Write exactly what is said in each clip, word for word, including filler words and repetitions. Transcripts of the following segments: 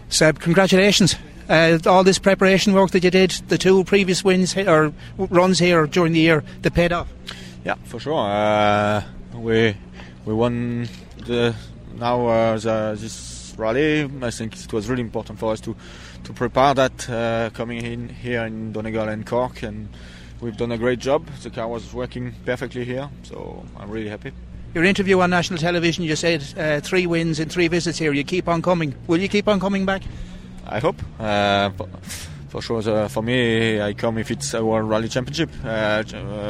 Seb, congratulations. Uh, all this preparation work that you did, the two previous wins he- or runs here during the year, they paid off. Yeah, for sure. Uh, we we won the now uh, the, this rally. I think it was really important for us to to prepare that uh, coming in here in Donegal and Cork, and we've done a great job. The car was working perfectly here, so I'm really happy. Your interview on national television, you said uh, three wins in three visits here. You keep on coming. Will you keep on coming back? I hope. Uh, for sure, the, for me, I come if it's a World Rally Championship. Uh,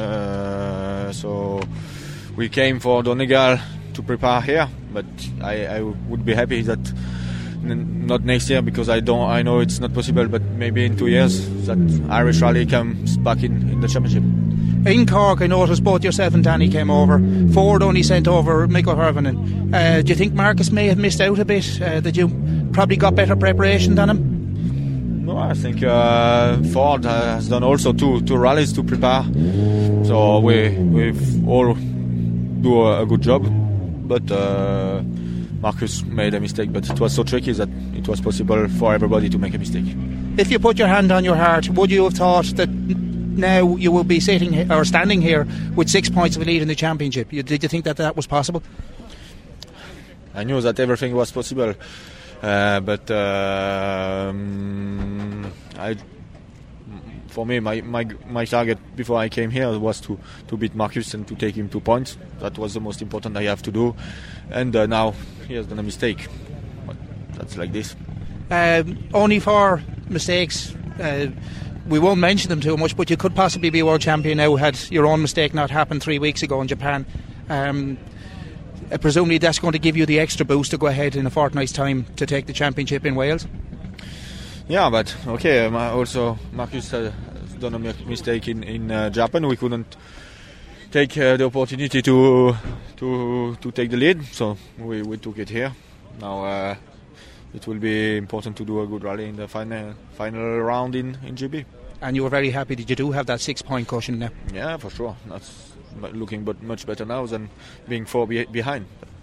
uh, so we came for Donegal to prepare here, but I, I would be happy that n- not next year, because I don't. I know it's not possible, but maybe in two years that Irish Rally comes back in, in the championship. In Cork, I noticed both yourself and Danny came over. Ford only sent over Mikko Hirvonen. Uh, do you think Marcus may have missed out a bit? Uh, that you probably got better preparation than him? No, I think uh, Ford has done also two two rallies to prepare. So we we've all do a, a good job. But uh, Marcus made a mistake. But it was so tricky that it was possible for everybody to make a mistake. If you put your hand on your heart, would you have thought that now you will be sitting he- or standing here with six points of a lead in the championship? You, did you think that that was possible? I knew that everything was possible, uh, but uh, um, I, for me, my, my my target before I came here was to, to beat Marcus and to take him two points. That was the most important I have to do, and uh, now he has done a mistake. But that's like this. Um, only four mistakes. Uh, We won't mention them too much, but you could possibly be world champion now had your own mistake not happened three weeks ago in Japan. Um, uh, presumably that's going to give you the extra boost to go ahead in a fortnight's time to take the championship in Wales. Yeah, but okay, um, also Marcus has done a mi- mistake in, in uh, Japan. We couldn't take uh, the opportunity to to to take the lead, so we, we took it here. Now uh, it will be important to do a good rally in the final final round in, in G B. And you were very happy that you do have that six point cushion now. Yeah, for sure. That's looking but much better now than being four be- behind.